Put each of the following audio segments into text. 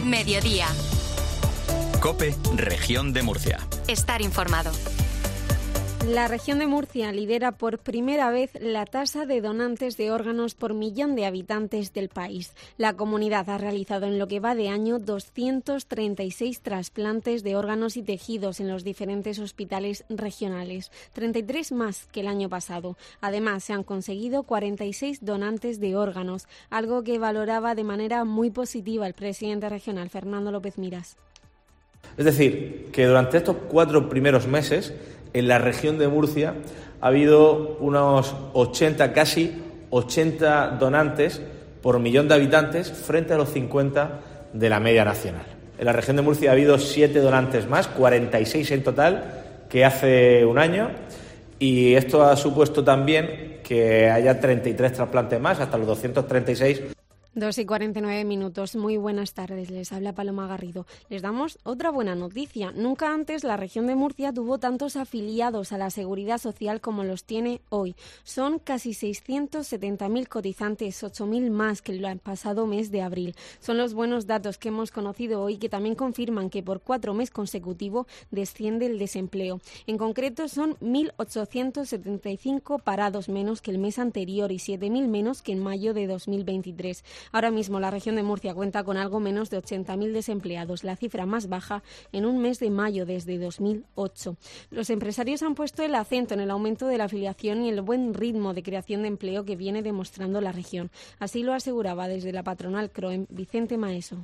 Mediodía. COPE, Región de Murcia. Estar informado. La región de Murcia lidera por primera vez la tasa de donantes de órganos por millón de habitantes del país. La comunidad ha realizado en lo que va de año 236 trasplantes de órganos y tejidos en los diferentes hospitales regionales, 33 más que el año pasado. Además, se han conseguido 46 donantes de órganos, algo que valoraba de manera muy positiva el presidente regional, Fernando López Miras. Es decir, que durante estos 4 primeros meses, en la región de Murcia ha habido unos 80, casi 80 donantes por millón de habitantes frente a los 50 de la media nacional. En la región de Murcia ha habido 7 donantes más, 46 en total, que hace un año, y esto ha supuesto también que haya 33 trasplantes más, hasta los 236. 2:49. Muy buenas tardes, les habla Paloma Garrido. Les damos otra buena noticia. Nunca antes la región de Murcia tuvo tantos afiliados a la Seguridad Social como los tiene hoy. Son casi 670.000 cotizantes, 8.000 más que el pasado mes de abril. Son los buenos datos que hemos conocido hoy, que también confirman que por 4 meses consecutivos desciende el desempleo. En concreto son 1.875 parados menos que el mes anterior y 7.000 menos que en mayo de 2023. Ahora mismo la región de Murcia cuenta con algo menos de 80.000 desempleados, la cifra más baja en un mes de mayo desde 2008. Los empresarios han puesto el acento en el aumento de la afiliación y el buen ritmo de creación de empleo que viene demostrando la región. Así lo aseguraba desde la patronal CROEM Vicente Maeso.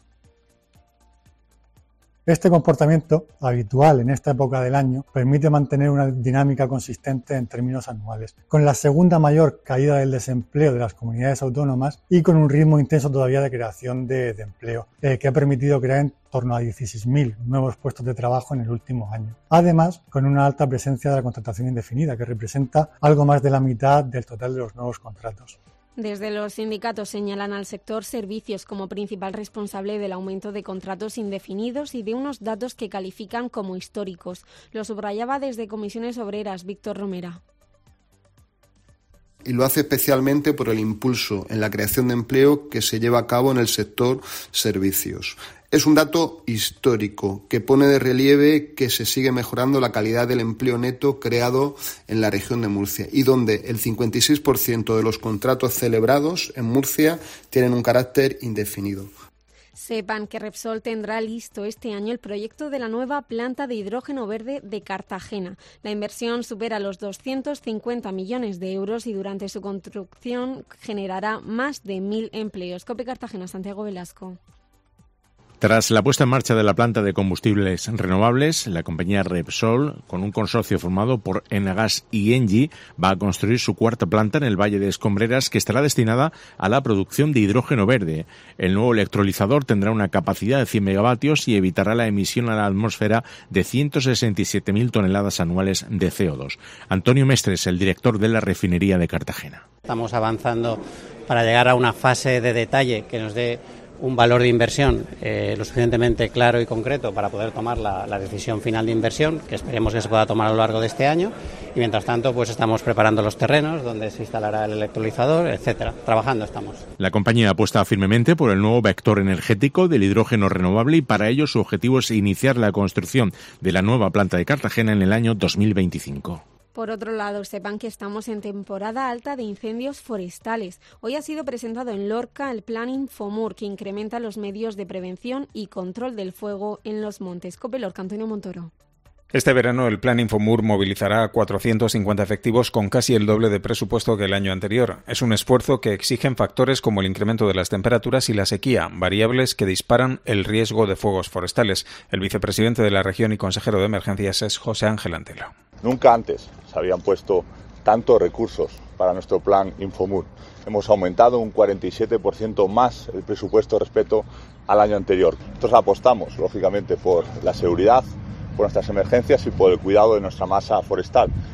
Este comportamiento, habitual en esta época del año, permite mantener una dinámica consistente en términos anuales, con la segunda mayor caída del desempleo de las comunidades autónomas y con un ritmo intenso todavía de creación de empleo, que ha permitido crear en torno a 16.000 nuevos puestos de trabajo en el último año. Además, con una alta presencia de la contratación indefinida, que representa algo más de la mitad del total de los nuevos contratos. Desde los sindicatos señalan al sector servicios como principal responsable del aumento de contratos indefinidos y de unos datos que califican como históricos. Lo subrayaba desde Comisiones Obreras Víctor Romera. Y lo hace especialmente por el impulso en la creación de empleo que se lleva a cabo en el sector servicios. Es un dato histórico que pone de relieve que se sigue mejorando la calidad del empleo neto creado en la región de Murcia y donde el 56% de los contratos celebrados en Murcia tienen un carácter indefinido. Sepan que Repsol tendrá listo este año el proyecto de la nueva planta de hidrógeno verde de Cartagena. La inversión supera los 250 millones de euros y durante su construcción generará más de 1.000 empleos. COPE Cartagena, Santiago Velasco. Tras la puesta en marcha de la planta de combustibles renovables, la compañía Repsol, con un consorcio formado por Enagás y Engie, va a construir su cuarta planta en el Valle de Escombreras, que estará destinada a la producción de hidrógeno verde. El nuevo electrolizador tendrá una capacidad de 100 megavatios y evitará la emisión a la atmósfera de 167.000 toneladas anuales de CO2. Antonio Mestres, el director de la refinería de Cartagena. Estamos avanzando para llegar a una fase de detalle que nos dé un valor de inversión lo suficientemente claro y concreto para poder tomar la decisión final de inversión, que esperemos que se pueda tomar a lo largo de este año, y mientras tanto pues estamos preparando los terrenos donde se instalará el electrolizador, etcétera. Trabajando estamos. La compañía apuesta firmemente por el nuevo vector energético del hidrógeno renovable y para ello su objetivo es iniciar la construcción de la nueva planta de Cartagena en el año 2025. Por otro lado, sepan que estamos en temporada alta de incendios forestales. Hoy ha sido presentado en Lorca el Plan Infomur, que incrementa los medios de prevención y control del fuego en los montes. COPE Lorca, Antonio Montoro. Este verano el Plan Infomur movilizará a 450 efectivos con casi el doble de presupuesto que el año anterior. Es un esfuerzo que exigen factores como el incremento de las temperaturas y la sequía, variables que disparan el riesgo de fuegos forestales. El vicepresidente de la región y consejero de emergencias es José Ángel Antelo. Nunca antes se habían puesto tantos recursos para nuestro Plan Infomur. Hemos aumentado un 47% más el presupuesto respecto al año anterior. Nosotros apostamos, lógicamente, por la seguridad, por nuestras emergencias y por el cuidado de nuestra masa forestal.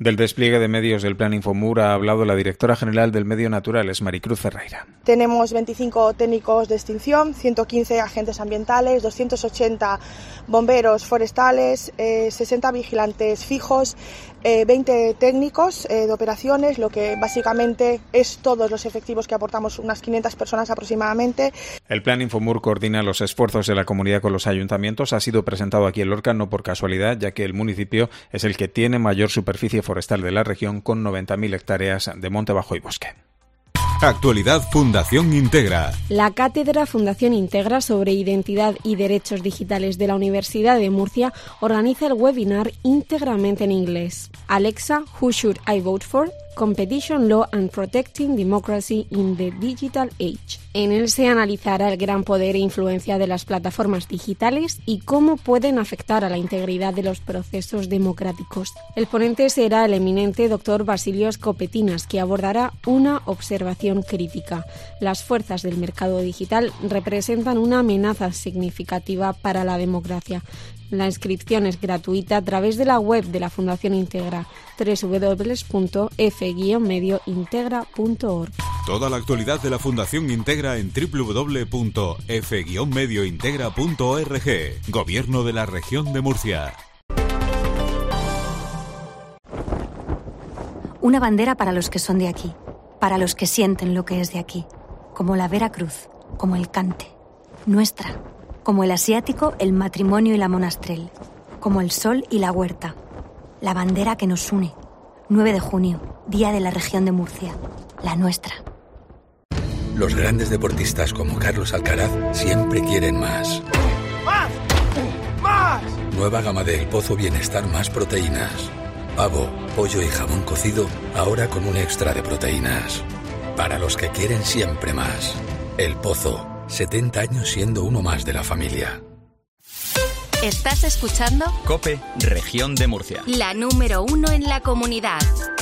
Del despliegue de medios del Plan Infomur ha hablado la directora general del Medio Natural, es Maricruz Ferreira. Tenemos 25 técnicos de extinción, 115 agentes ambientales, 280 bomberos forestales, 60 vigilantes fijos, 20 técnicos de operaciones, lo que básicamente es todos los efectivos que aportamos, unas 500 personas aproximadamente. El Plan Infomur coordina los esfuerzos de la comunidad con los ayuntamientos. Ha sido presentado aquí en Lorca no por casualidad, ya que el municipio es el que tiene mayor superficie forestal de la región, con 90.000 hectáreas de monte bajo y bosque. Actualidad Fundación Integra. La Cátedra Fundación Integra sobre Identidad y Derechos Digitales de la Universidad de Murcia organiza el webinar íntegramente en inglés. Alexa, Who Should I Vote For? Competition Law and Protecting Democracy in the Digital Age. En él se analizará el gran poder e influencia de las plataformas digitales y cómo pueden afectar a la integridad de los procesos democráticos. El ponente será el eminente Dr. Basilios Copetinas, que abordará una observación crítica. Las fuerzas del mercado digital representan una amenaza significativa para la democracia. La inscripción es gratuita a través de la web de la Fundación Integra, www.f-mediointegra.org. Toda la actualidad de la Fundación Integra en www.f-mediointegra.org. Gobierno de la Región de Murcia. Una bandera para los que son de aquí, para los que sienten lo que es de aquí, como la Veracruz, como el Cante, nuestra. Como el asiático, el matrimonio y la monastrel. Como el sol y la huerta. La bandera que nos une. 9 de junio, Día de la Región de Murcia. La nuestra. Los grandes deportistas como Carlos Alcaraz siempre quieren más. ¡Más! ¡Más! Nueva gama de El Pozo Bienestar más proteínas. Pavo, pollo y jamón cocido, ahora con un extra de proteínas. Para los que quieren siempre más. El Pozo. 70 años siendo uno más de la familia. ¿Estás escuchando? COPE, Región de Murcia. La número 1 en la comunidad.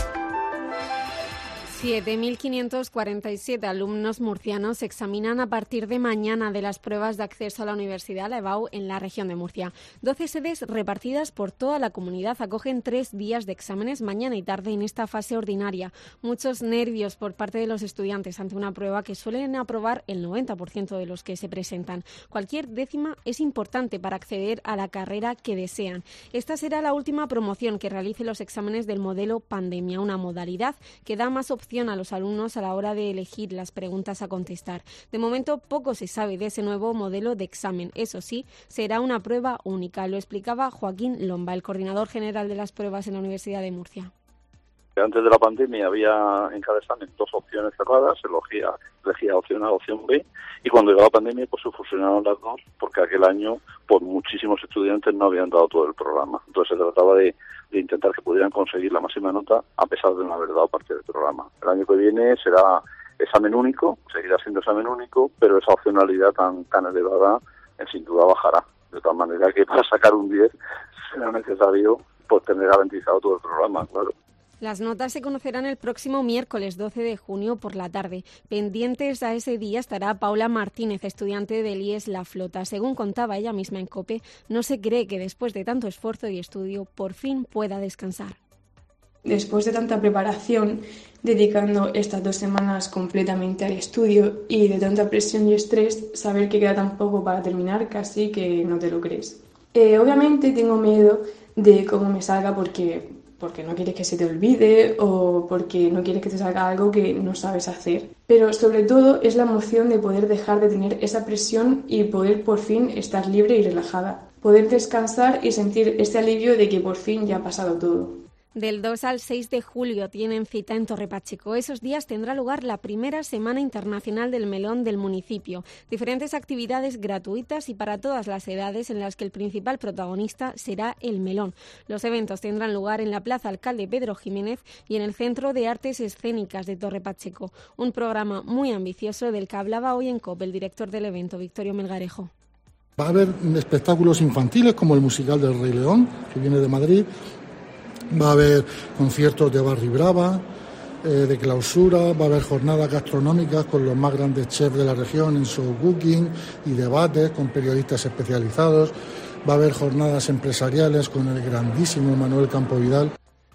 7.547 alumnos murcianos se examinan a partir de mañana de las pruebas de acceso a la universidad, la EBAU, en la región de Murcia. 12 sedes repartidas por toda la comunidad acogen 3 días de exámenes mañana y tarde en esta fase ordinaria. Muchos nervios por parte de los estudiantes ante una prueba que suelen aprobar el 90% de los que se presentan. Cualquier décima es importante para acceder a la carrera que desean. Esta será la última promoción que realice los exámenes del modelo pandemia, una modalidad que da más opciones a los alumnos a la hora de elegir las preguntas a contestar. De momento, poco se sabe de ese nuevo modelo de examen. Eso sí, será una prueba única. Lo explicaba Joaquín Lomba, el coordinador general de las pruebas en la Universidad de Murcia. Antes de la pandemia había en cada examen 2 opciones cerradas, elegía opción A, opción B, y cuando llegó la pandemia pues se fusionaron las 2, porque aquel año por muchísimos estudiantes no habían dado todo el programa. Entonces se trataba de intentar que pudieran conseguir la máxima nota a pesar de no haber dado parte del programa. El año que viene será examen único, seguirá siendo examen único, pero esa opcionalidad tan elevada sin duda bajará. De tal manera que para sacar un 10 será necesario pues tener garantizado todo el programa, claro. Las notas se conocerán el próximo miércoles 12 de junio por la tarde. Pendientes a ese día estará Paula Martínez, estudiante del IES La Flota. Según contaba ella misma en COPE, no se cree que después de tanto esfuerzo y estudio por fin pueda descansar. Después de tanta preparación, dedicando estas 2 semanas completamente al estudio y de tanta presión y estrés, saber que queda tan poco para terminar casi que no te lo crees. Obviamente tengo miedo de cómo me salga porque no quieres que se te olvide o porque no quieres que te salga algo que no sabes hacer. Pero sobre todo es la emoción de poder dejar de tener esa presión y poder por fin estar libre y relajada. Poder descansar y sentir ese alivio de que por fin ya ha pasado todo. Del 2 al 6 de julio tienen cita en Torre Pacheco. Esos días tendrá lugar la primera Semana Internacional del Melón del municipio. Diferentes actividades gratuitas y para todas las edades en las que el principal protagonista será el melón. Los eventos tendrán lugar en la Plaza Alcalde Pedro Jiménez y en el Centro de Artes Escénicas de Torre Pacheco. Un programa muy ambicioso del que hablaba hoy en COPE el director del evento, Victorio Melgarejo. Va a haber espectáculos infantiles como el musical del Rey León, que viene de Madrid. Va a haber conciertos de Barry Brava, de clausura, va a haber jornadas gastronómicas con los más grandes chefs de la región en show cooking y debates con periodistas especializados. Va a haber jornadas empresariales con el grandísimo Manuel Campo Vidal.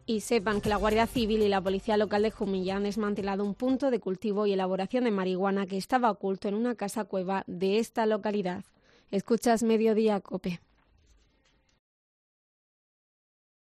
Y sepan que la Guardia Civil y la Policía Local de Jumilla han desmantelado un punto de cultivo y elaboración de marihuana que estaba oculto en una casa cueva de esta localidad. Escuchas Mediodía, COPE.